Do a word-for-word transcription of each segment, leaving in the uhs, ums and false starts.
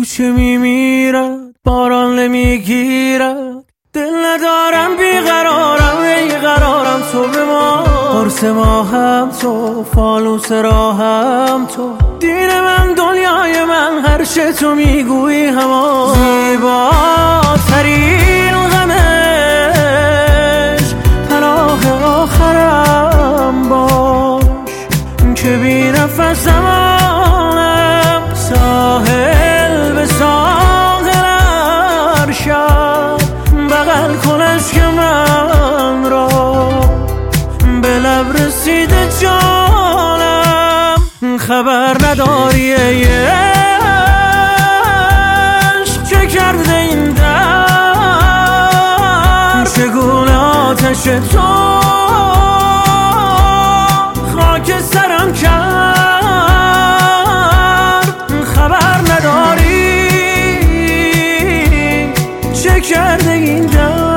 کوچه میمیرد باران نمیگیرد، دل ندارم بیقرارم ای قرارم تو به ما، قرص ماهم تو، فانوس راهم تو، دین من دنیای من، هر چه تو میگویی همان. زیباترین غمش پناه آخرم باش، که بی نفسمانم ساحل به ساحل ارشد، بغل کنش که من را به لب رسیده جانم. خبر نداری ای عشق چه کرده این در، چگونه آتش تو خاک سرم کرد. خبر نداری چه کرده این درد.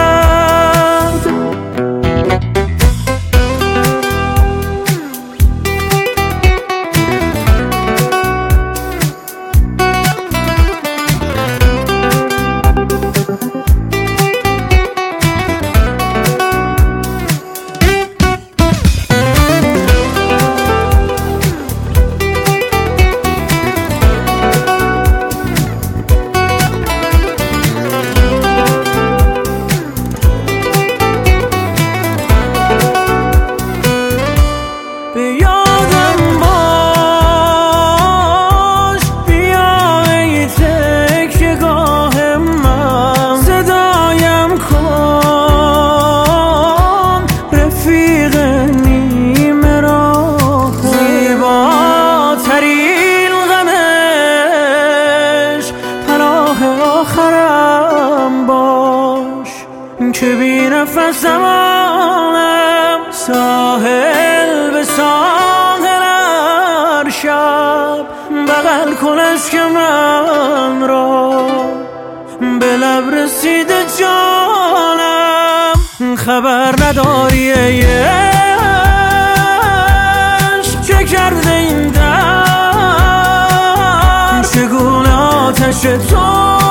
آخرم باش، که بی نفسمانم ساحل به ساحل ارشد، بغل کنش که من را به لب رسیده جانم. خبر نداری ای عشق چه کرده این در، چگونه آتش تو